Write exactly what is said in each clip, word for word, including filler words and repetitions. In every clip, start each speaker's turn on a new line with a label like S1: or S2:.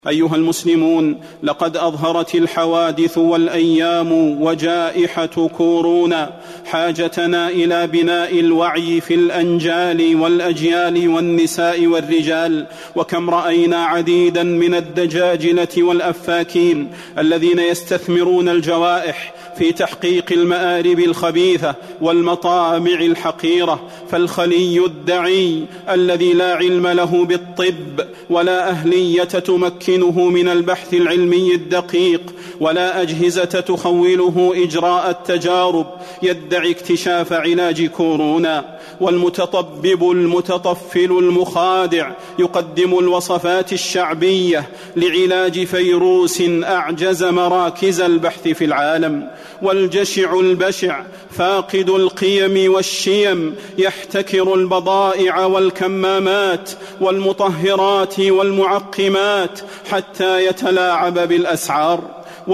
S1: أيها المسلمون، لقد أظهرت الحوادث والأيام وجائحة كورونا حاجتنا إلى بناء الوعي في الأنجال والأجيال والنساء والرجال. وكم رأينا عديدا من الدجاجلة والأفاكين الذين يستثمرون الجوائح في تحقيق المآرب الخبيثة والمطامع الحقيرة. فالخلي الدعي الذي لا علم له بالطب ولا أهلية تمكنه من البحث العلمي الدقيق ولا أجهزة تخوله إجراء التجارب يدعي اكتشاف علاج كورونا. والمتطبب المتطفل المخادع يقدم الوصفات الشعبية لعلاج فيروس أعجز مراكز البحث في العالم. والجشع البشع فاقد القيم والشيم يحتكر البضائع والكمامات والمطهرات والمعقمات حتى يتلاعب بالأسعار.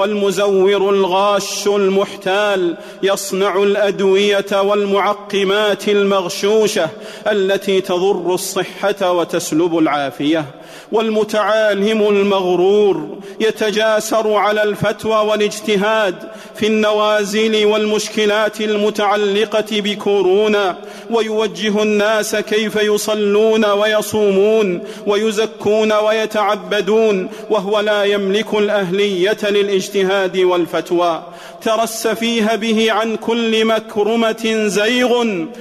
S1: والمزور الغاش المحتال يصنع الأدوية والمعقمات المغشوشة التي تضر الصحة وتسلب العافية. والمتعالم المغرور يتجاسر على الفتوى والاجتهاد في النوازل والمشكلات المتعلقة بكورونا، ويوجه الناس كيف يصلون ويصومون ويزكون ويتعبدون وهو لا يملك الأهلية للاجتهاد والفتوى. ترى السفيه به عن كل مكرمة زيغ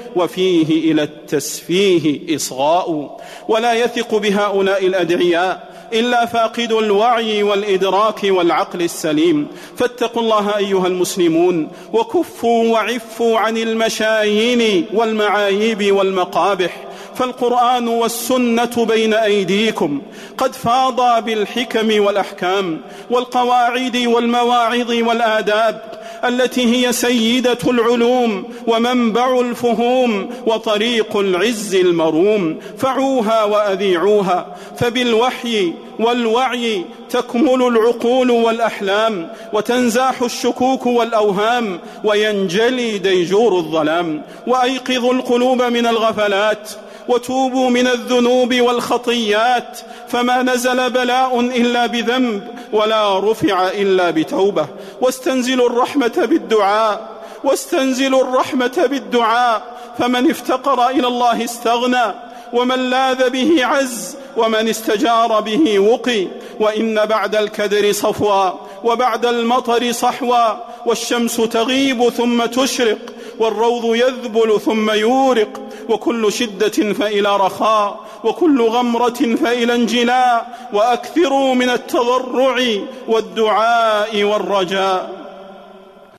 S1: وفيه إلى التسفيه إصغاء. ولا يثق بهؤلاء الأدعياء إلا فاقد الوعي والإدراك والعقل السليم. فاتقوا الله أيها المسلمون، وكفوا وعفوا عن المشايين والمعايب والمقابح، فالقرآن والسنة بين أيديكم قد فاضا بالحكم والأحكام والقواعد والمواعظ والآداب التي هي سيدة العلوم ومنبع الفهوم وطريق العز المروم. فعوها وأذيعوها، فبالوحي والوعي تكمل العقول والأحلام وتنزاح الشكوك والأوهام وينجلي ديجور الظلام. وأيقظوا القلوب من الغفلات وتوبوا من الذنوب والخطيات، فما نزل بلاء إلا بذنب ولا رفع إلا بتوبة. واستنزلوا الرحمة بالدعاء واستنزلوا الرحمة بالدعاء فمن افتقر إلى الله استغنى، ومن لاذ به عز، ومن استجار به وقي. وإن بعد الكدر صفوا وبعد المطر صحوا، والشمس تغيب ثم تشرق، والروض يذبل ثم يورق، وكل شدة فإلى رخاء، وكل غمرة فإلى انجلاء. وأكثروا من التضرع والدعاء والرجاء.